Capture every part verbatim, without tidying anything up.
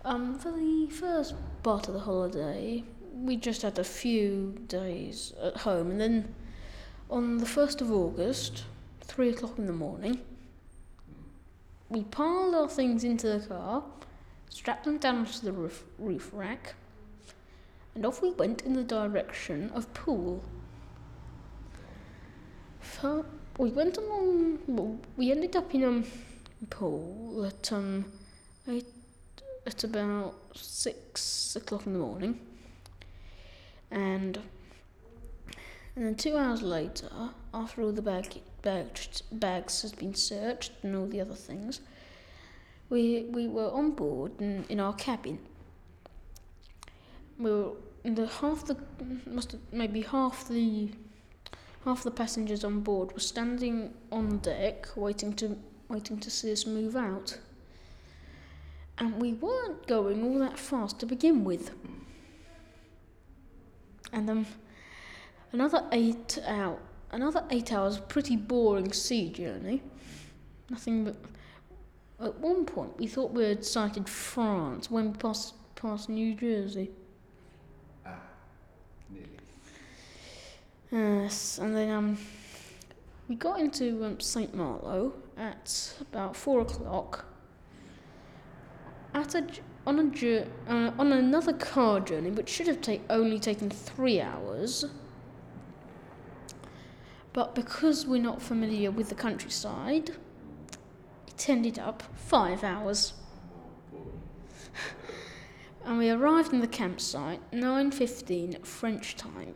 Um, for the first part of the holiday, we just had a few days at home, and then on the first of August, three o'clock in the morning, we piled our things into the car, strapped them down to the roof, roof rack, and off we went in the direction of Poole. So we went along, well, we ended up in um, Poole at, um, eight, at about six o'clock in the morning, and, and then two hours later, after all the bag, bag, bags had been searched and all the other things, we we were on board in, in our cabin. We were the half the must have, maybe half the half the passengers on board were standing on deck waiting to waiting to see us move out. And we weren't going all that fast to begin with. And um, another eight out, another eight hours, pretty boring sea journey. Nothing but. At one point, we thought we had sighted France when we passed past New Jersey. Ah, nearly. Yes, and then um, we got into um, Saint Malo at about four o'clock. At a on a jour- uh, on another car journey, which should have ta- only taken three hours, but because we're not familiar with the countryside, it ended up five hours. And we arrived in the campsite nine fifteen French time.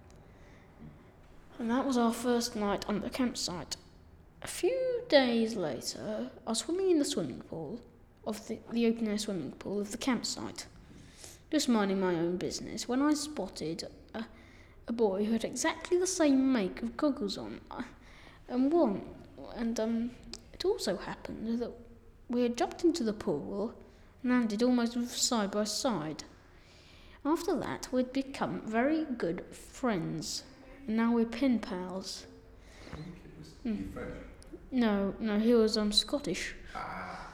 And that was our first night on the campsite. A few days later, I was swimming in the swimming pool of the, the open air swimming pool of the campsite, just minding my own business, when I spotted a, a boy who had exactly the same make of goggles on, and one, and um, it also happened that we had jumped into the pool and landed almost side by side. After that, we'd become very good friends, and now we're pen pals. I think it was Mm. French. No, no, he was um Scottish. Ah.